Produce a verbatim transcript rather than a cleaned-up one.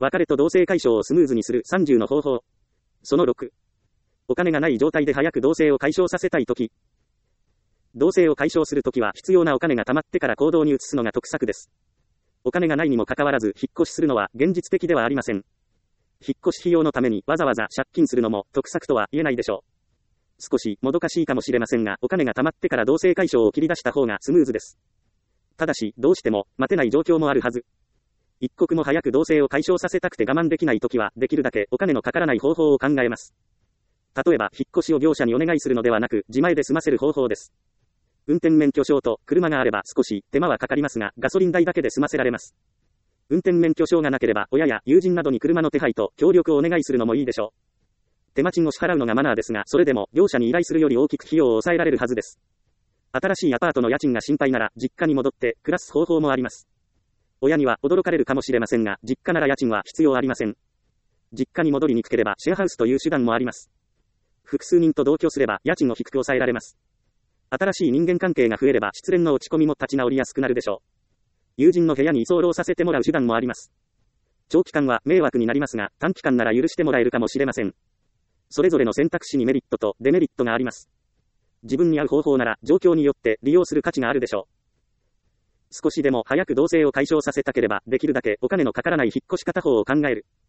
別れと同棲解消をスムーズにするさんじゅうの方法。そのろく。お金がない状態で早く同棲を解消させたいとき。同棲を解消するときは必要なお金が貯まってから行動に移すのが得策です。お金がないにもかかわらず引っ越しするのは現実的ではありません。引っ越し費用のためにわざわざ借金するのも得策とは言えないでしょう。少しもどかしいかもしれませんが、お金が貯まってから同棲解消を切り出した方がスムーズです。ただし、どうしても待てない状況もあるはず。一刻も早く同棲を解消させたくて我慢できないときは、できるだけお金のかからない方法を考えます。例えば、引っ越しを業者にお願いするのではなく、自前で済ませる方法です。運転免許証と車があれば少し手間はかかりますが、ガソリン代だけで済ませられます。運転免許証がなければ、親や友人などに車の手配と協力をお願いするのもいいでしょう。手間賃を支払うのがマナーですが、それでも業者に依頼するより大きく費用を抑えられるはずです。新しいアパートの家賃が心配なら、実家に戻って暮らす方法もあります。親には驚かれるかもしれませんが、実家なら家賃は必要ありません。実家に戻りにくければシェアハウスという手段もあります。複数人と同居すれば家賃を低く抑えられます。新しい人間関係が増えれば失恋の落ち込みも立ち直りやすくなるでしょう。友人の部屋に居候させてもらう手段もあります。長期間は迷惑になりますが、短期間なら許してもらえるかもしれません。それぞれの選択肢にメリットとデメリットがあります。自分に合う方法なら状況によって利用する価値があるでしょう。少しでも早く同棲を解消させたければ、できるだけお金のかからない引っ越し方法を考える。